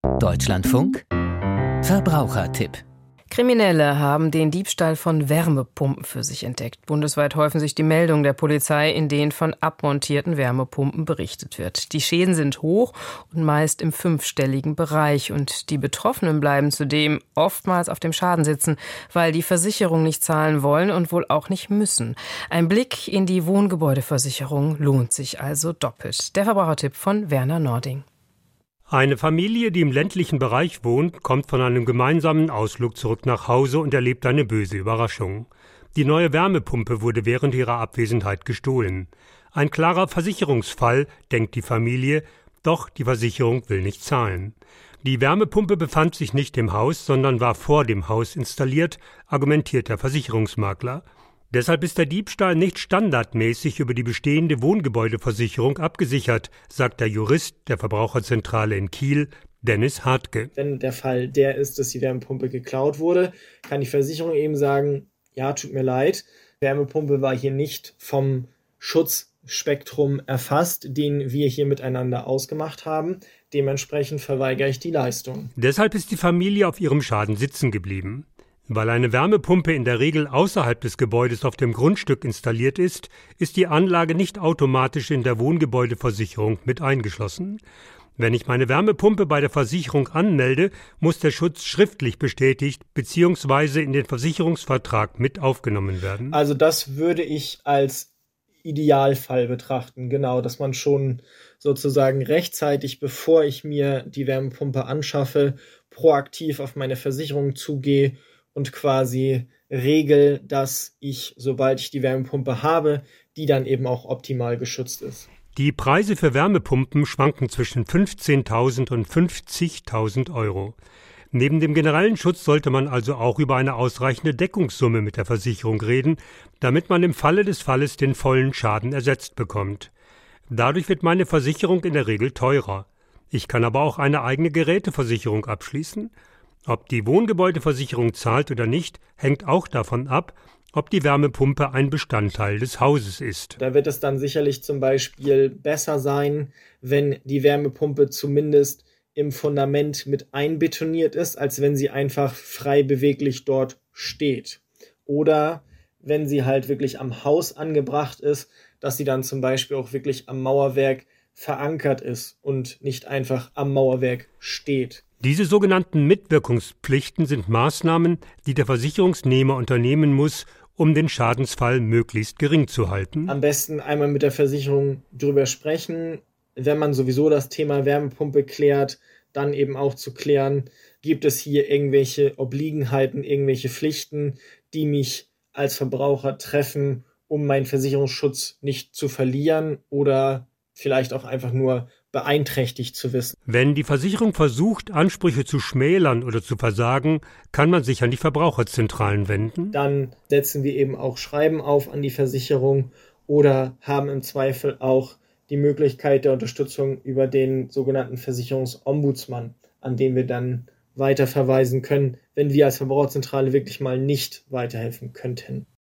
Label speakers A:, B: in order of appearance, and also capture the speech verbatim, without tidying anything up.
A: Deutschlandfunk Verbrauchertipp.
B: Kriminelle haben den Diebstahl von Wärmepumpen für sich entdeckt. Bundesweit häufen sich die Meldungen der Polizei, in denen von abmontierten Wärmepumpen berichtet wird. Die Schäden sind hoch und meist im fünfstelligen Bereich. Und die Betroffenen bleiben zudem oftmals auf dem Schaden sitzen, weil die Versicherung nicht zahlen wollen und wohl auch nicht müssen. Ein Blick in die Wohngebäudeversicherung lohnt sich also doppelt. Der Verbrauchertipp von Werner Nording.
C: Eine Familie, die im ländlichen Bereich wohnt, kommt von einem gemeinsamen Ausflug zurück nach Hause und erlebt eine böse Überraschung. Die neue Wärmepumpe wurde während ihrer Abwesenheit gestohlen. Ein klarer Versicherungsfall, denkt die Familie, doch die Versicherung will nicht zahlen. Die Wärmepumpe befand sich nicht im Haus, sondern war vor dem Haus installiert, argumentiert der Versicherungsmakler. Deshalb ist der Diebstahl nicht standardmäßig über die bestehende Wohngebäudeversicherung abgesichert, sagt der Jurist der Verbraucherzentrale in Kiel, Dennis Hartke.
D: Wenn der Fall der ist, dass die Wärmepumpe geklaut wurde, kann die Versicherung eben sagen, ja, tut mir leid, Wärmepumpe war hier nicht vom Schutzspektrum erfasst, den wir hier miteinander ausgemacht haben. Dementsprechend verweigere ich die Leistung.
C: Deshalb ist die Familie auf ihrem Schaden sitzen geblieben. Weil eine Wärmepumpe in der Regel außerhalb des Gebäudes auf dem Grundstück installiert ist, ist die Anlage nicht automatisch in der Wohngebäudeversicherung mit eingeschlossen. Wenn ich meine Wärmepumpe bei der Versicherung anmelde, muss der Schutz schriftlich bestätigt bzw. in den Versicherungsvertrag mit aufgenommen werden.
D: Also das würde ich als Idealfall betrachten, genau, dass man schon sozusagen rechtzeitig, bevor ich mir die Wärmepumpe anschaffe, proaktiv auf meine Versicherung zugehe und quasi regel, dass ich, sobald ich die Wärmepumpe habe, die dann eben auch optimal geschützt ist.
C: Die Preise für Wärmepumpen schwanken zwischen fünfzehntausend und fünfzigtausend Euro. Neben dem generellen Schutz sollte man also auch über eine ausreichende Deckungssumme mit der Versicherung reden, damit man im Falle des Falles den vollen Schaden ersetzt bekommt. Dadurch wird meine Versicherung in der Regel teurer. Ich kann aber auch eine eigene Geräteversicherung abschließen. Ob die Wohngebäudeversicherung zahlt oder nicht, hängt auch davon ab, ob die Wärmepumpe ein Bestandteil des Hauses ist.
D: Da wird es dann sicherlich zum Beispiel besser sein, wenn die Wärmepumpe zumindest im Fundament mit einbetoniert ist, als wenn sie einfach frei beweglich dort steht. Oder wenn sie halt wirklich am Haus angebracht ist, dass sie dann zum Beispiel auch wirklich am Mauerwerk verankert ist und nicht einfach am Mauerwerk steht.
C: Diese sogenannten Mitwirkungspflichten sind Maßnahmen, die der Versicherungsnehmer unternehmen muss, um den Schadensfall möglichst gering zu halten.
D: Am besten einmal mit der Versicherung drüber sprechen, wenn man sowieso das Thema Wärmepumpe klärt, dann eben auch zu klären, gibt es hier irgendwelche Obliegenheiten, irgendwelche Pflichten, die mich als Verbraucher treffen, um meinen Versicherungsschutz nicht zu verlieren oder vielleicht auch einfach nur beeinträchtigt zu wissen.
C: Wenn die Versicherung versucht, Ansprüche zu schmälern oder zu versagen, kann man sich an die Verbraucherzentralen wenden.
D: Dann setzen wir eben auch Schreiben auf an die Versicherung oder haben im Zweifel auch die Möglichkeit der Unterstützung über den sogenannten Versicherungsombudsmann, an den wir dann weiterverweisen können, wenn wir als Verbraucherzentrale wirklich mal nicht weiterhelfen könnten.